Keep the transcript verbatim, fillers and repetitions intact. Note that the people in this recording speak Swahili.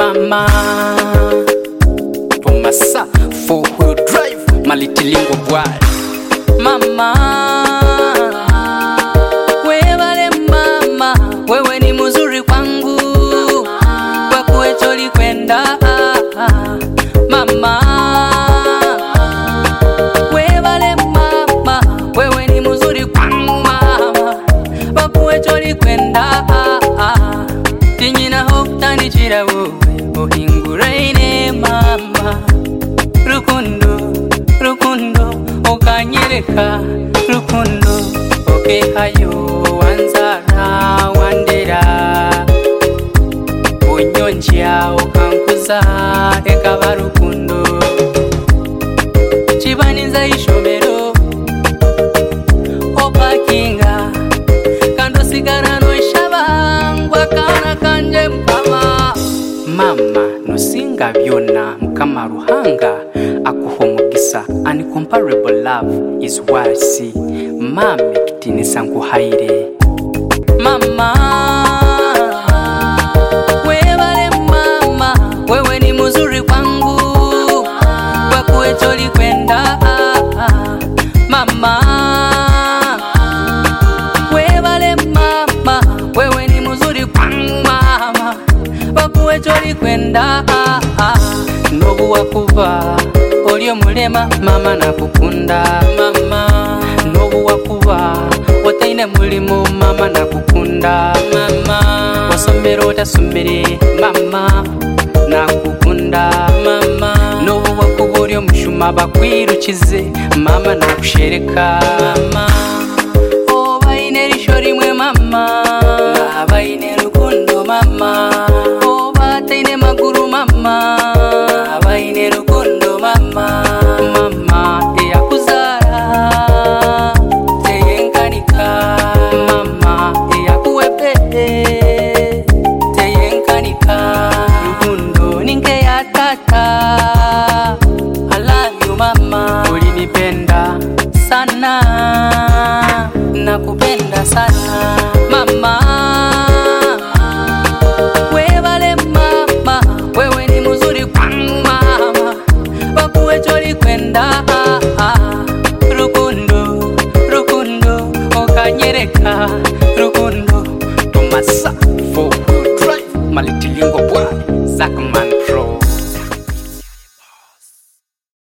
mama. Tomasa four wheel drive malitilingo boy. Mama, wewe mama, wewe ni mzuri kwangu, kwa kuecholi kwenda. Mama, wewe mama, wewe ni mzuri kwangu mama, kwa kuecholi kwenda. Tinyina hokta ni chira wowe, ohinguraine mama. Rukundo, rukundo, okanyereka. Rukundo, okehayo wanzara wandera. Unyonjia okankuza ekaba rukundo. Chibaniza ishomero opakinga, kando sigara no shabangwa kana kanje mkama. Mama nosinga byona mukama ruhanga akuhomugisa. Uncomparable love is what I see. Mami kitinisa nkuhaire. Mama, wewe mama, wewe ni mzuri kwangu, kwa kuecholi kwenda. Mama, wewe mama, wewe ni mzuri kwangu mama, kwa kuecholi kwenda. Nobu wakuva olio mulema mama nakukunda. Mama, nobu wakuva wataine mulimo mama nakukunda. Mama, wasomero tasomere mama nakukunda. Mama, nobu wakuva olio mushuma bakwirukize mama nakushereka. Mama, obaine lishori mwe mama, abaine rukundo mama. Obataine maguru mama, abaine rukundo mama. Mama eyakuzara teyenkanika. Mama eyakuwepede teyenkanika. Rukundo ninge ya tata. I love you mama, ulinipenda sana, nakupenda sana.